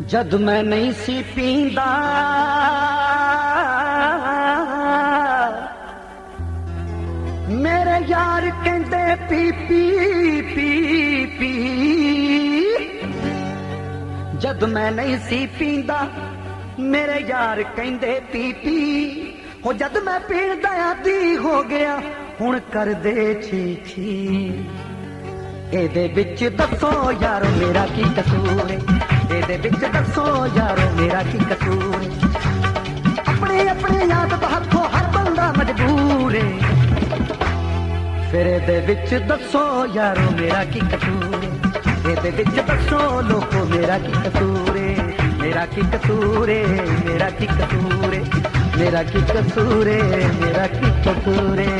जद मैं नहीं सी पींदा मेरे यार कहंदे पी पी पी पी। जद मैं नहीं सी पींदा मेरे यार कहंदे पी पी। हो जद मैं पीण दा आदी हो गया हुण कर दे छी छी। एदे विच दसो यारो मेरा की कसूर है, एदे विच दसो यारो मेरा की कसूर है। अपने अपने आदत हथों हर बंदा मजबूर है, फिर एदे विच दसो यारो मेरा की कसूर है। एदे विच दसो लोगो मेरा की कसूर है, मेरा की कसूर है, मेरा की कसूर है, मेरा की कसूर है, मेरा की कसूर है।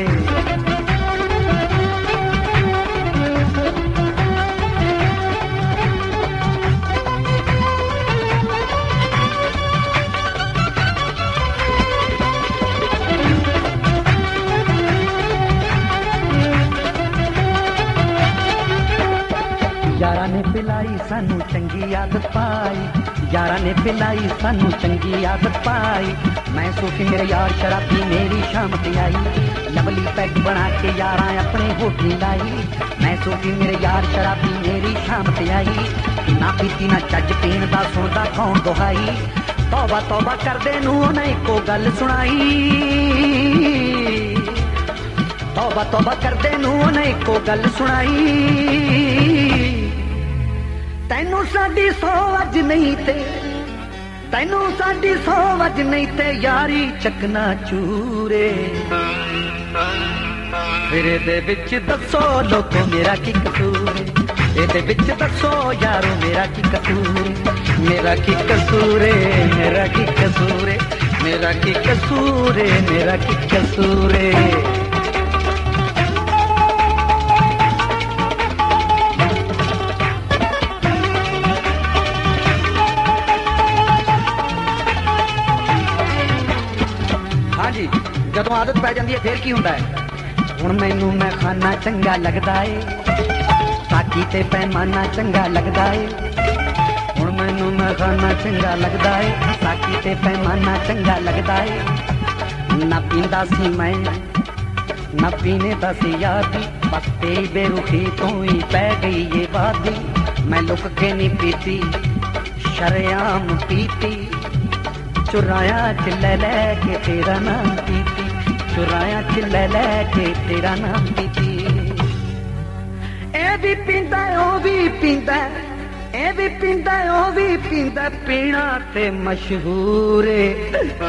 यारा ने पिलाई सानू चंगी आदत पाई, यारा ने पिलाई सानू चंगी आदत पाई। मैं सोची मेरे यार शराबी मेरी शाम ते आई, लवली पैग बना के यारा अपने होठी लाई। मैं सोची मेरे यार शराबी मेरी शाम ते आई, ना पीती ना चज पीन दा सुनदा कौन दुहाई। तौबा तौबा करदे नू उन्हें इको गल सुनाई, तौबा तौबा करदे नू उन्हें इको गल सुनाई। तैनू साडी सौ अज नहीं ते, तैनू साडी सौ अज नहीं ते यारी चकना चूरे। फिर एदे विच दसो लोगो मेरा की कसूर है, एदे विच दसो यारो मेरा की कसूर है। मेरा की कसूर है, मेरा की कसूर है, मेरा की कसूर है, मेरा की कसूर है। ਜਦੋਂ ਆਦਤ ਪੈ ਜਾਂਦੀ ਹੈ ਫੇਰ ਕੀ ਹੁੰਦਾ ਹੈ। ਹੁਣ ਮੈਨੂੰ ਮੈਂ ਖਾਣਾ ਚੰਗਾ ਲੱਗਦਾ ਏ, ਸਾਕੀ ਤੇ ਪੈਮਾਨਾ ਚੰਗਾ ਲੱਗਦਾ ਏ। ਹੁਣ ਮੈਨੂੰ ਮੈਂ ਖਾਣਾ ਚੰਗਾ ਲੱਗਦਾ ਏ, ਸਾਕੀ ਤੇ ਪੈਮਾਨਾ ਚੰਗਾ ਲੱਗਦਾ ਏ। ਨਾ ਪੀਂਦਾ ਸੀ ਮੈਂ ਨਾ ਪੀਣੇ ਦਾ ਸੀ ਯਾਦੀ, ਬਸ ਤੇਰੀ ਬੇਰੁਖੀ ਤੋਂ ਹੀ ਪੈ ਗਈ ਇਹ ਵਾਦੀ। ਮੈਂ ਲੁਕ ਕੇ ਨਹੀਂ ਪੀਤੀ ਸ਼ਰੇਆਮ ਪੀਤੀ, चुराया च ले के तेरा नाम पीती, चुराया च ले के तेरा नाम पीती। ए भी पींदा ओ भी पींदा, ए भी पींदा ओ भी पींदा, पीना ते मशहूर है।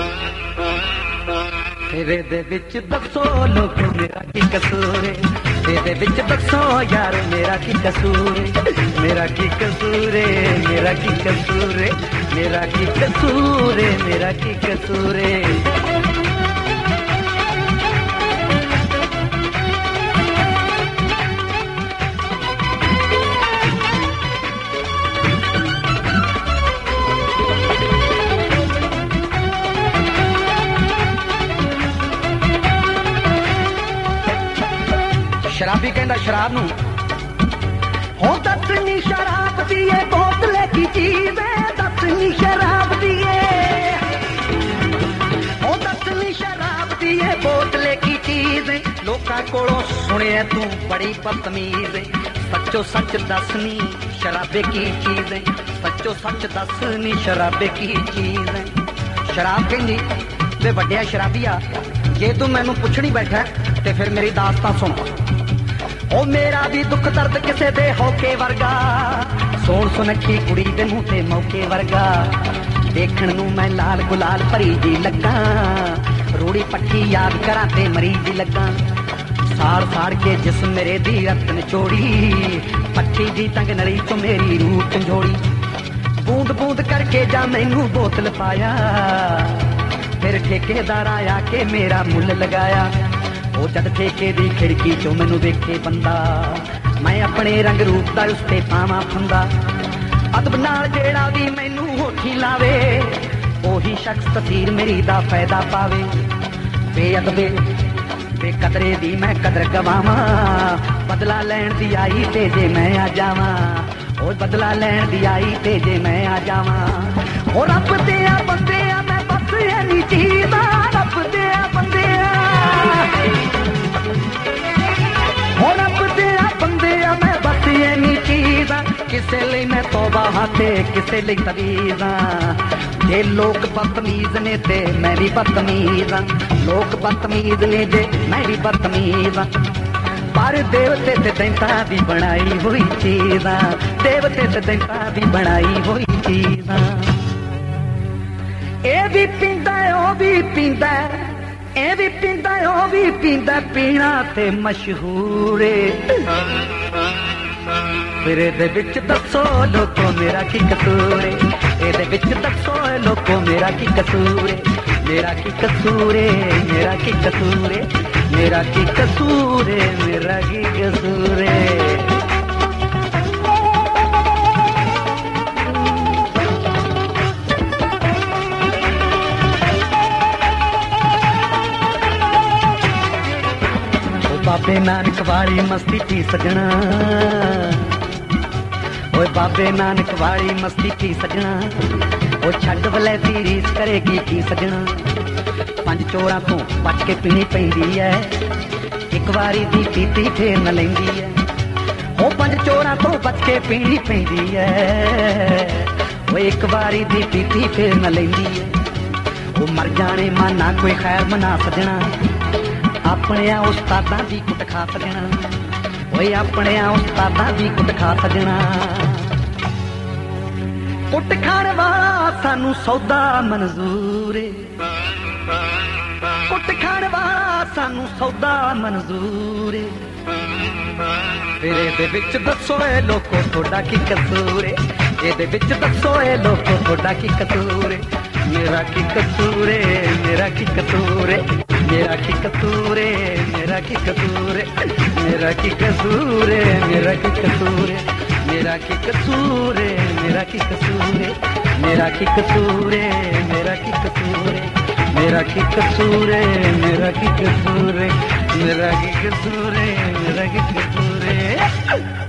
फिर एदे विच दसो लोगो मेरा की कसूर है, एदे विच दसो यार मेरा की कसूर है। मेरा की कसूर है, मेरा की कसूर है, मेरा की कसूर है, मेरा की कसूर है। शराबी कहंदा शराब नू हो दसनी शराब दिए बोतले की चीज है, दसनी शराब दिए हो दसनी शराब दिए बोतले की चीज है। लोकां कोलों सुने तू बड़ी बदतमीज है, सच्चो सच दसनी शराबे की चीज है, सच्चो सच दसनी शराबे की चीज है। शराब कहंदी वे वड्डिया शराबिया जे तू मैनू पुछणी बैठा ते फिर मेरी दास्तां सुन। ओ मेरा भी दुख दर्द किसे दे होके वर्गा, सोन सुनखी कुड़ी दे मुंह ते मौके वर्गा। देखण नू मैं लाल गुलाल भरी जी लगा, रूड़ी पट्टी याद करा ते मरी जी लगा। साड़ साड़ के जिस्म मेरे दी रत निचोड़ी, पट्टी जी तंग नली चो मेरी रूह झंझोड़ी। बूंद बूंद करके जा मैनू बोतल पाया, फिर ठेकेदार आया के मेरा मुल लगाया। ਉਹ ਜਦ ਠੇਕੇ ਦੀ ਖਿੜਕੀ ਚੋਂ ਮੈਨੂੰ ਵੇਖੇ ਬੰਦਾ, ਮੈਂ ਆਪਣੇ ਰੰਗ ਰੂਪ ਦਾ ਉਸ ਤੇ ਪਾਵਾਂ ਫੰਦਾ। ਅਦਬ ਨਾਲ ਜਿਹੜਾ ਵੀ ਮੈਨੂੰ ਹੋਠੀ ਲਾਵੇ, ਉਹੀ ਸ਼ਖਸ ਤਸਵੀਰ ਮੇਰੀ ਦਾ ਫਾਇਦਾ ਪਾਵੇ। ਬੇਅਦਬੇ ਬੇਕਦਰੇ ਦੀ ਮੈਂ ਕਦਰ ਗਵਾਵਾਂ, ਬਦਲਾ ਲੈਣ ਦੀ ਆਈ ਤੇ ਜੇ ਮੈਂ ਆ ਜਾਵਾਂ, ਉਹ ਬਦਲਾ ਲੈਣ ਦੀ ਆਈ ਤੇ ਜੇ ਮੈਂ ਆ ਜਾਵਾਂ। ਉਹ ਰੱਬ ਦੇ ਆ ਬੰਦੇ ਆ ਮੈਂ ਬਸ ਇਹ ਨਹੀਂ ਜੀਦਾ ਰੱਬ ਦੇ ਆ ਬੰਦੇ ਆ ਉਹ ਰੱਬ ਦੇ ਆ ਬੰਦੇ ਆ ਮੈਂ ਬਸ ਇਹ ਨਹੀਂ ਜੀਦਾ ਕਿਸੇ ਲਈ ਮੈਂ ਤੌਬਾ ਹਾਂ ਤੇ ਕਿਸੇ ਲਈ ਤਵੀਜ਼ਾਂ ਜੇ ਲੋਕ ਬਦਤਮੀਜ਼ ਨੇ ਤੇ ਮੈਂ ਵੀ ਬਦਤਮੀਜ਼ ਹਾਂ ਲੋਕ ਬਦਤਮੀਜ਼ ਨੇ ਜੇ ਮੈਂ ਵੀ ਬਦਤਮੀਜ਼ ਹਾਂ ਪਰ ਦੇਵਤੇ ਤੇ ਦੈਂਤਾਂ ਦੀ ਬਣਾਈ ਹੋਈ ਚੀਜ਼ਾਂ ਦੇਵਤੇ ਤੇ ਦੈਂਤਾਂ ਦੀ ਬਣਾਈ ਹੋਈ ਚੀਜ਼ਾਂ ਇਹ ਵੀ ਪੀਂਦਾ ਉਹ ਵੀ ਪੀਂਦਾ ਇਹ ਵੀ ਪੀਂਦਾ ਉਹ ਵੀ ਪੀਂਦਾ ਪੀਣਾ ਤੇ ਮਸ਼ਹੂਰ ਏ ਫਿਰ ਇਹਦੇ ਵਿੱਚ ਦੱਸੋ ਲੋਕੋ ਮੇਰਾ ਕੀ ਕਸੂਰ ਏ ਇਹਦੇ ਵਿੱਚ ਦੱਸੋ ਲੋਕੋ ਮੇਰਾ ਕੀ ਕਸੂਰ ਏ ਮੇਰਾ ਕੀ ਕਸੂਰ ਏ ਮੇਰਾ ਕੀ ਕਸੂਰ ਏ ਮੇਰਾ ਕੀ ਕਸੂਰ ਏ ਮੇਰਾ ਕੀ ਕਸੂਰ ਏ ਬਾਬੇ ਨਾਨਕ ਵਾਲੀ ਮਸਤੀ ਕੀ ਸਜਣਾ ਓਏ ਬਾਬੇ ਨਾਨਕ ਵਾਲੀ ਮਸਤੀ ਕੀ ਸਜਣਾ ਉਹ ਛੱਡ ਵਲੈਤੀ ਰੀਸ ਕਰੇਗੀ ਕੀ ਸਜਣਾ ਪੰਜ ਚੋਰਾਂ ਤੋਂ ਬਚ ਕੇ ਪੀਣੀ ਪੈਂਦੀ ਐ ਇੱਕ ਵਾਰੀ ਦੀ ਪੀਤੀ ਫੇਰ न ਲੈਂਦੀ ਐ ਉਹ ਪੰਜ ਚੋਰਾਂ ਤੋਂ ਬਚ ਕੇ ਪੀਣੀ ਪੈਂਦੀ ਐ ਓਏ ਇੱਕ ਵਾਰੀ ਦੀ ਪੀਤੀ ਫੇਰ न ਲੈਂਦੀ ਐ ਉਹ ਮਰ ਜਾਣੇ ਮਾਨਾ ਕੋਈ ਖੈਰ ਮਨਾ ਸਜਣਾ ਆਪਣਿਆਂ ਉਸਤਾਦਾਂ ਦੀ ਕੁੱਟ ਖਾ ਸਜਣਾ ਓਏ ਆਪਣਿਆਂ ਉਸਤਾਦਾਂ ਦੀ ਕੁੱਟ ਖਾ ਸਜਣਾ ਕੁੱਟ ਖਾਣ ਵਾਲਾ ਸਾਨੂੰ ਸੌਦਾ ਮਨਜ਼ੂਰ ਏ ਕੁੱਟ ਖਾਣ ਵਾਲਾ ਸਾਨੂੰ ਸੌਦਾ ਮਨਜ਼ੂਰ ਏ ਫਿਰ ਇਹਦੇ ਵਿੱਚ ਦੱਸੋ ਏ ਲੋਕੋ ਤੁਹਾਡਾ ਕੀ ਕਸੂਰ ਏ ਇਹਦੇ ਵਿੱਚ ਦੱਸੋ ਏ ਲੋਕੋ ਤੁਹਾਡਾ ਕੀ ਕਸੂਰ ਏ ਮੇਰਾ ਕੀ ਕਸੂਰ ਏ ਮੇਰਾ ਕੀ ਕਸੂਰ ਏ मेरा की कसूर है मेरा की कसूर है मेरा की कसूर है मेरा की कसूर है मेरा की कसूर है मेरा की कसूर है मेरा की कसूर है मेरा की कसूर है मेरा की कसूर है मेरा की कसूर है मेरा की कसूर है मेरा की कसूर है